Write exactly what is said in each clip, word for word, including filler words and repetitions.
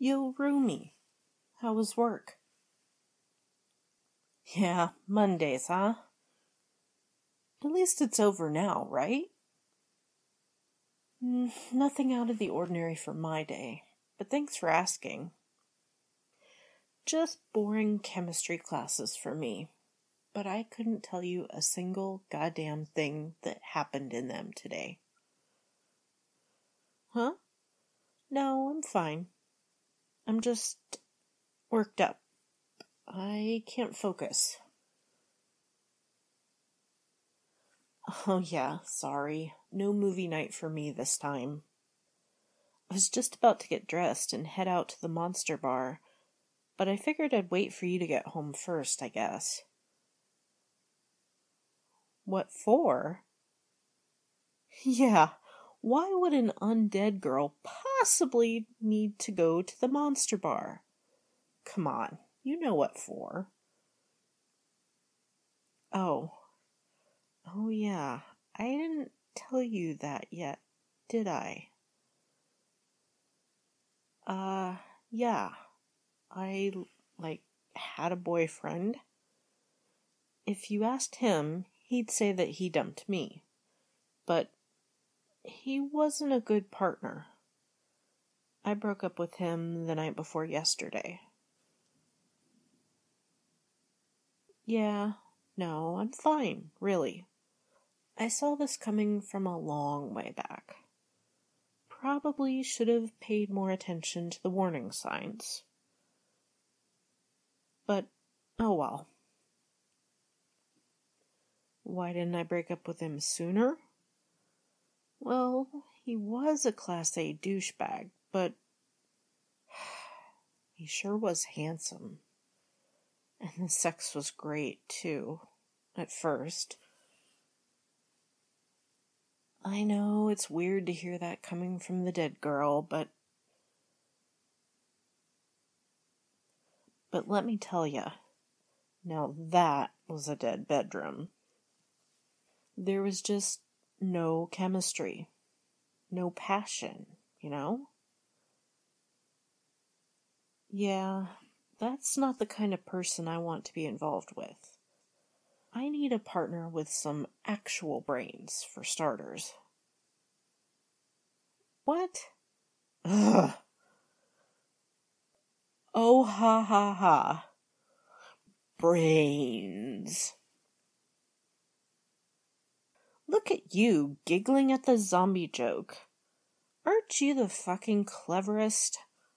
Yo, Rumi, how was work? Yeah, Mondays, huh? At least it's over now, right? Mm, nothing out of the ordinary for my day, but thanks for asking. Just boring chemistry classes for me, but I couldn't tell you a single goddamn thing that happened in them today. Huh? No, I'm fine. I'm just worked up. I can't focus. Oh yeah, sorry. No movie night for me this time. I was just about to get dressed and head out to the Monster Bar, but I figured I'd wait for you to get home first, I guess. What for? Yeah, why would an undead girl possibly need to go to the Monster Bar? Come on, you know what for. Oh. Oh yeah, I didn't tell you that yet, did I? Uh, yeah. I, like, had a boyfriend. If you asked him, he'd say that he dumped me. But he wasn't a good partner. I broke up with him the night before yesterday. Yeah, no, I'm fine, really. I saw this coming from a long way back. Probably should have paid more attention to the warning signs. But, oh well. Why didn't I break up with him sooner? Well, he was a Class A douchebag, but he sure was handsome. And the sex was great, too, at first. I know it's weird to hear that coming from the dead girl, but... But let me tell ya, now that was a dead bedroom. There was just no chemistry, no passion, you know? Yeah, that's not the kind of person I want to be involved with. I need a partner with some actual brains, for starters. What? Ugh. Oh, ha, ha, ha. Brains. Look at you, giggling at the zombie joke. Aren't you the fucking cleverest?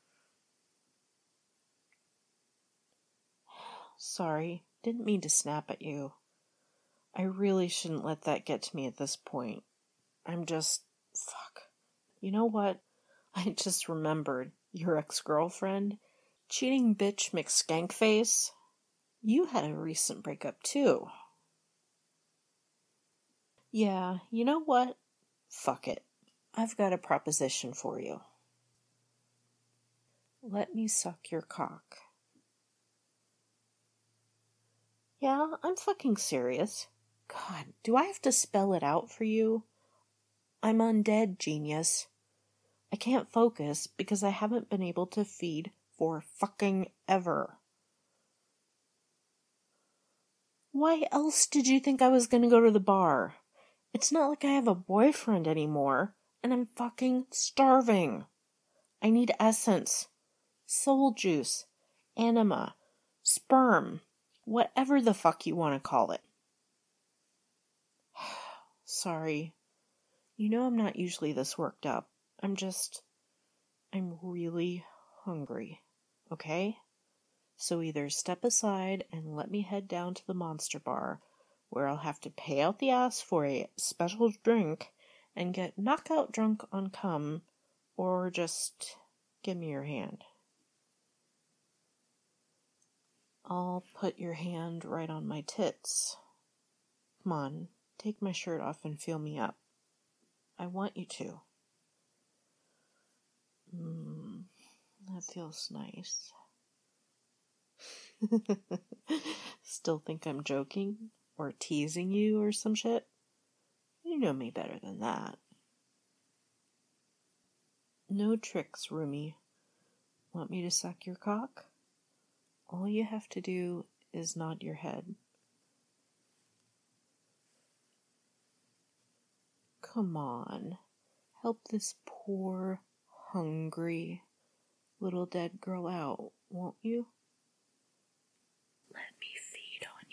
Sorry, didn't mean to snap at you. I really shouldn't let that get to me at this point. I'm just... fuck. You know what? I just remembered your ex-girlfriend, cheating bitch McSkankface. You had a recent breakup too. Yeah, you know what? Fuck it. I've got a proposition for you. Let me suck your cock. Yeah, I'm fucking serious. God, do I have to spell it out for you? I'm undead, genius. I can't focus because I haven't been able to feed for fucking ever. Why else did you think I was gonna go to the bar? It's not like I have a boyfriend anymore, and I'm fucking starving. I need essence, soul juice, anima, sperm, whatever the fuck you want to call it. Sorry. You know I'm not usually this worked up. I'm just... I'm really hungry, okay? So either step aside and let me head down to the Monster Bar, where I'll have to pay out the ass for a special drink and get knockout drunk on cum, or just give me your hand. I'll put your hand right on my tits. Come on, take my shirt off and feel me up. I want you to. Mmm, that feels nice. Still think I'm joking? Or teasing you or some shit? You know me better than that. No tricks, Rumi. Want me to suck your cock? All you have to do is nod your head. Come on, help this poor, hungry little dead girl out, won't you? Let me feed on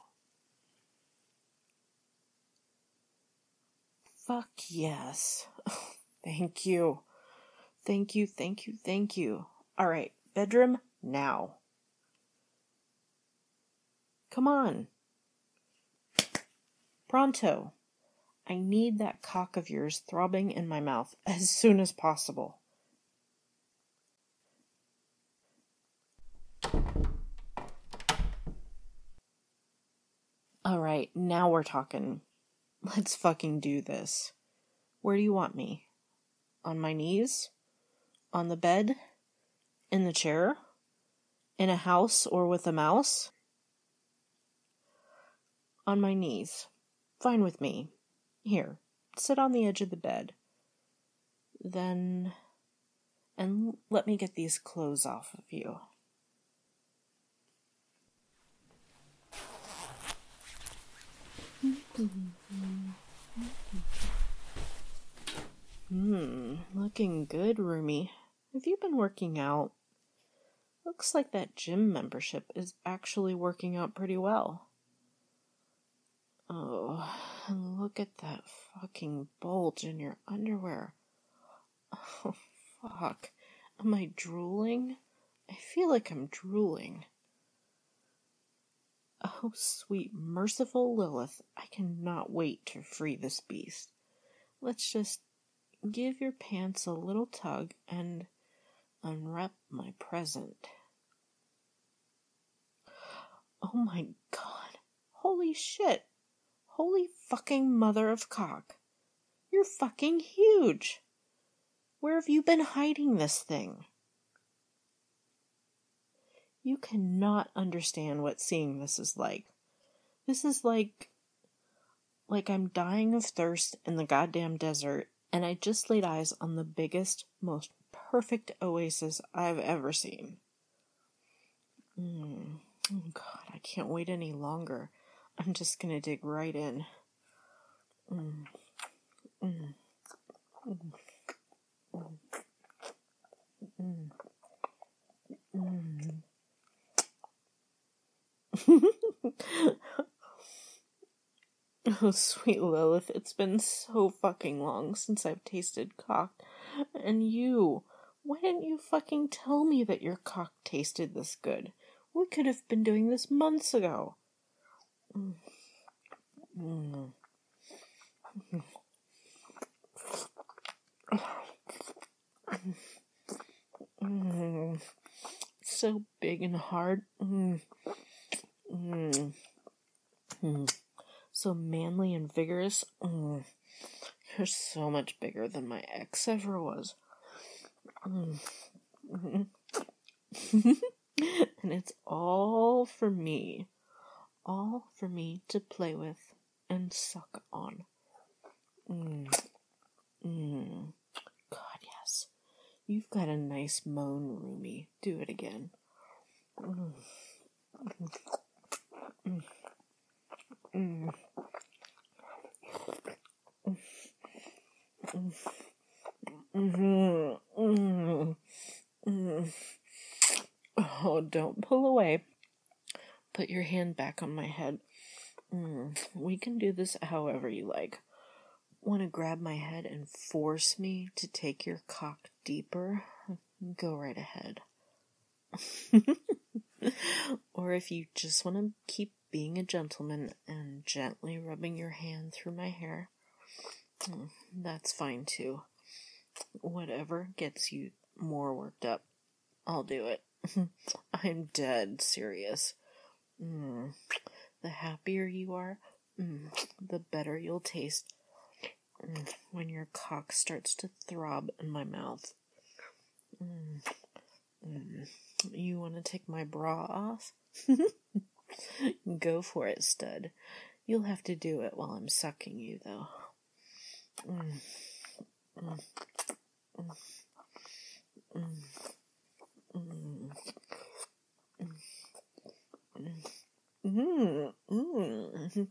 you. Fuck yes. Thank you. Thank you, thank you, thank you. All right, bedroom now. Come on. Pronto. I need that cock of yours throbbing in my mouth as soon as possible. All right, now we're talking. Let's fucking do this. Where do you want me? On my knees? On the bed? In the chair? In a house or with a mouse? On my knees. Fine with me. Here, sit on the edge of the bed. Then, and let me get these clothes off of you. Hmm, looking good, roomie. Have you been working out? Looks like that gym membership is actually working out pretty well. Oh, and look at that fucking bulge in your underwear. Oh, fuck. Am I drooling? I feel like I'm drooling. Oh, sweet, merciful Lilith, I cannot wait to free this beast. Let's just give your pants a little tug and unwrap my present. Oh my god. Holy shit. Holy fucking mother of cock. You're fucking huge. Where have you been hiding this thing? You cannot understand what seeing this is like. This is like, like I'm dying of thirst in the goddamn desert, and I just laid eyes on the biggest, most perfect oasis I've ever seen. Mm. Oh god, I can't wait any longer. I'm just gonna dig right in. Mm. Mm. Mm. Mm. Mm. Oh, sweet Lilith, it's been so fucking long since I've tasted cock. And you, why didn't you fucking tell me that your cock tasted this good? We could have been doing this months ago. Mm. Mm. Mm. So big and hard. Mm. Mm. Mm. So manly and vigorous. Mm. You're so much bigger than my ex ever was. Mm. Mm-hmm. And it's all for me. All for me to play with and suck on. Mm. Mm. God, yes. You've got a nice moan, roomie. Do it again. Mm. Mm. Mm. Mm. Mm. Mm. Mm. Oh, don't pull away. Put your hand back on my head. Mm. We can do this however you like. Want to grab my head and force me to take your cock deeper? Go right ahead. Or if you just want to keep being a gentleman and gently rubbing your hand through my hair, that's fine too. Whatever gets you more worked up, I'll do it. I'm dead serious. Mm. The happier you are, mm, the better you'll taste mm, when your cock starts to throb in my mouth. Mm. Mm. You want to take my bra off? Go for it, stud. You'll have to do it while I'm sucking you, though. Mm. Mm. Mm. Mm. Mm. Mm. Mm.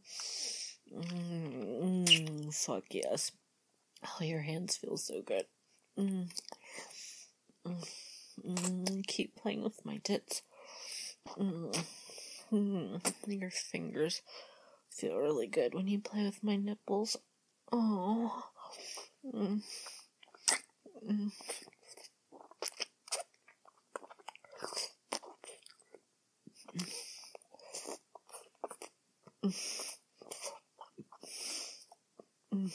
Mm. Fuck yes. Oh, your hands feel so good. Mm. Mm. Mm. Keep playing with my tits. Mm. Mm. Your fingers feel really good when you play with my nipples. Oh. Mm. Mm. Mm.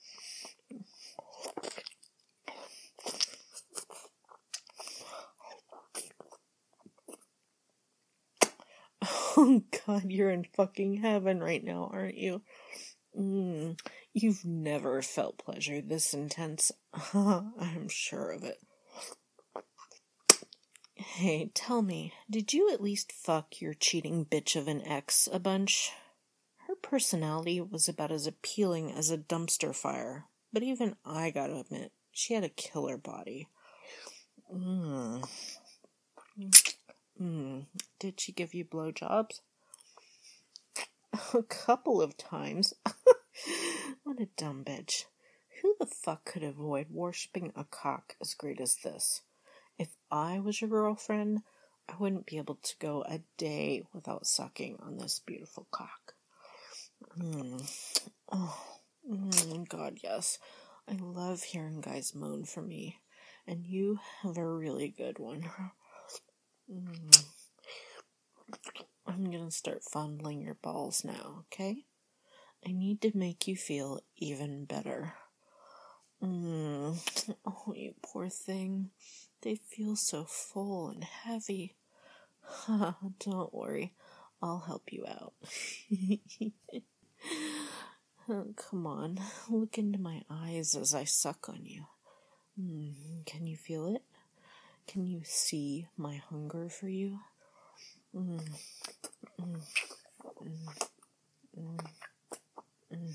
Oh God, you're in fucking heaven right now, aren't you? Mm. You've never felt pleasure this intense. I'm sure of it. Hey, tell me, did you at least fuck your cheating bitch of an ex a bunch? Her personality was about as appealing as a dumpster fire, but even I gotta admit, she had a killer body. Mm. Mm. Did she give you blowjobs? A couple of times. What a dumb bitch. Who the fuck could avoid worshipping a cock as great as this? If I was your girlfriend, I wouldn't be able to go a day without sucking on this beautiful cock. Mm. Oh, mm, God, yes. I love hearing guys moan for me, and you have a really good one. Mm. I'm gonna start fondling your balls now, okay? I need to make you feel even better. Mm. Oh, you poor thing. They feel so full and heavy. Don't worry, I'll help you out. Oh, come on, look into my eyes as I suck on you. Mm. Can you feel it? Can you see my hunger for you? Mm. Mm. Mm. Mm. Mm.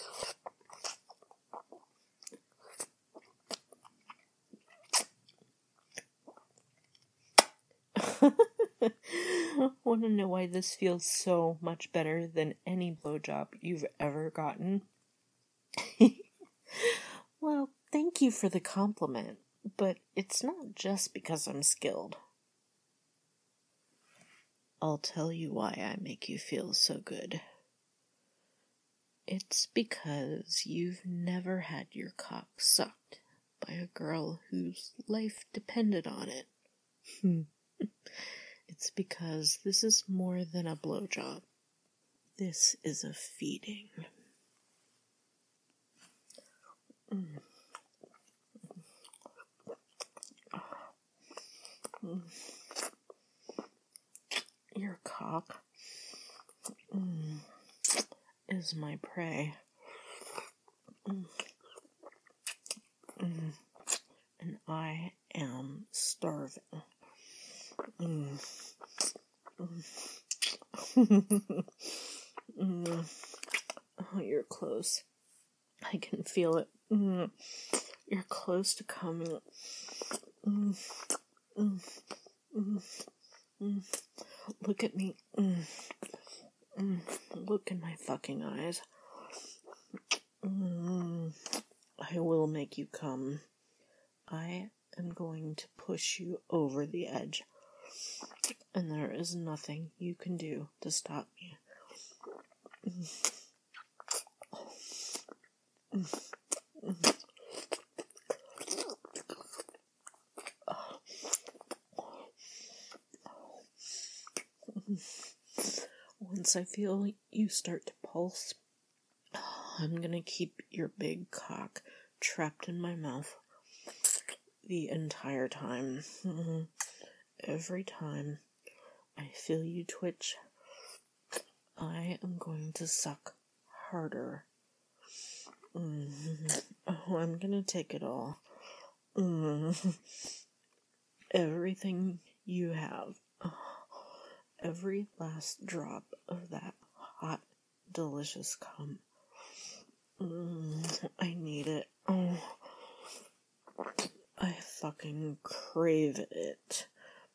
Want to know why this feels so much better than any blowjob you've ever gotten? Well, thank you for the compliment, but it's not just because I'm skilled. I'll tell you why I make you feel so good. It's because you've never had your cock sucked by a girl whose life depended on it. It's because this is more than a blowjob. This is a feeding. Mm. Mm. Your cock mm, is my prey. Mm. Mm. And I am starving. Mm. Mm. Mm. Oh, you're close. I can feel it. Mm. You're close to coming. Mm. Mm. Mm. Mm. Look at me. Mm. Mm. Look in my fucking eyes. Mm. I will make you come. I am going to push you over the edge. And there is nothing you can do to stop me. Mm. Mm. Mm. Once I feel you start to pulse, I'm gonna keep your big cock trapped in my mouth the entire time. Mm-hmm. Every time I feel you twitch, I am going to suck harder. Mm-hmm. Oh, I'm gonna take it all. Mm-hmm. Everything you have. Oh, every last drop of that hot, delicious cum. Mm, I need it. Oh, I fucking crave it.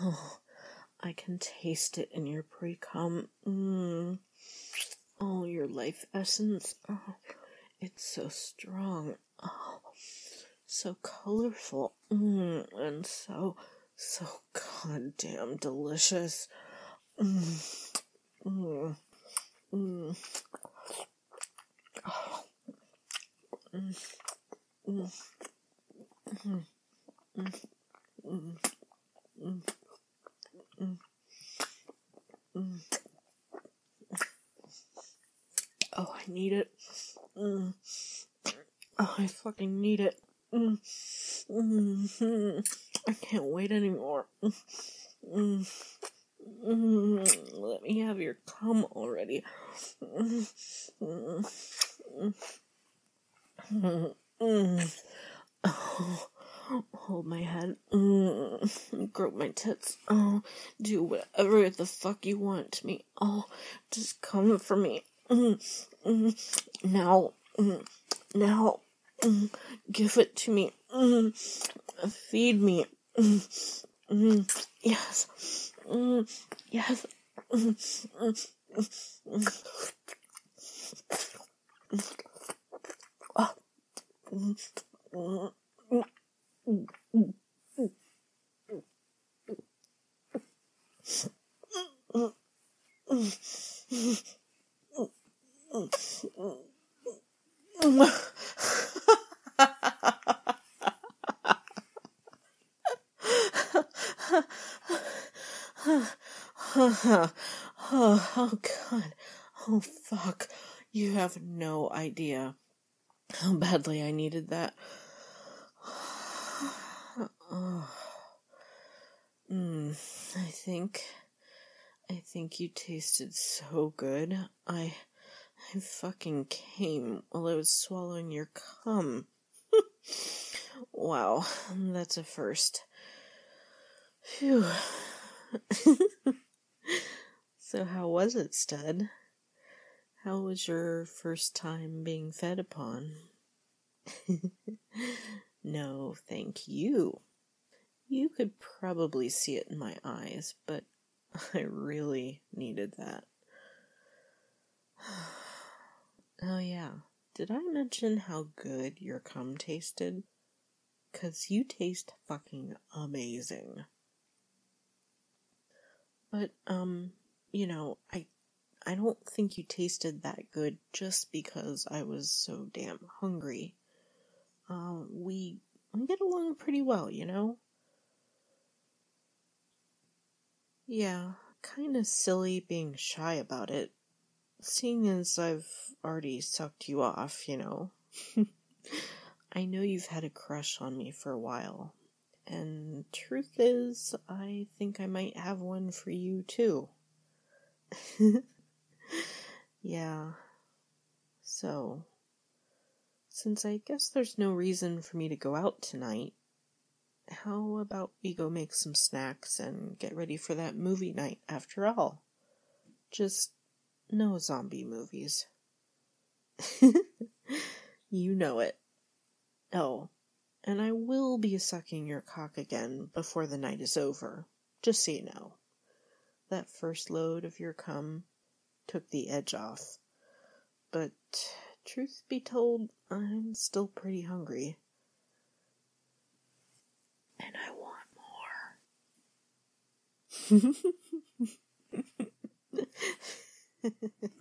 Oh, I can taste it in your pre-cum. Mm. Oh, your life essence. Oh, it's so strong. Oh, so colorful. Mm. And so, so goddamn delicious. Mm. Mm. Mm. Oh. Mm. Mm. Mm. Mm. Mm. Mm. Mm. Mm. Oh, I need it. Mm. Oh, I fucking need it. Mm. Mm. I can't wait anymore. Mm. Mm. Let me have your cum already. Mm. Mm. Mm. Mm. Oh, hold my head. Mm. Grope my tits. Oh, do whatever the fuck you want to me. Oh, just come for me. Mm. Mm. Now. Mm. Now. Mm. Give it to me. Mm. Feed me. Mm. Mm. Yes. Mm. Yes. Mm. Mm. Mm. Mm. Oh. Mm. Mm. Mm. Mm. Oh, oh God. Oh fuck. You have no idea how badly I needed that. Oh. Mm, I think I think you tasted so good. I I fucking came while I was swallowing your cum. Wow, that's a first. Phew. So how was it, stud? How was your first time being fed upon? No, thank you. You could probably see it in my eyes, but I really needed that. Oh yeah, did I mention how good your cum tasted? 'Cause you taste fucking amazing. But, um, you know, I I don't think you tasted that good just because I was so damn hungry. Um, we, we get along pretty well, you know? Yeah, kinda silly being shy about it, seeing as I've already sucked you off, you know? I know you've had a crush on me for a while, and truth is, I think I might have one for you too. Yeah, so, since I guess there's no reason for me to go out tonight, how about we go make some snacks and get ready for that movie night after all? Just no zombie movies. You know it. Oh, and I will be sucking your cock again before the night is over, just so you know. That first load of your cum took the edge off. But, truth be told, I'm still pretty hungry. And I want more.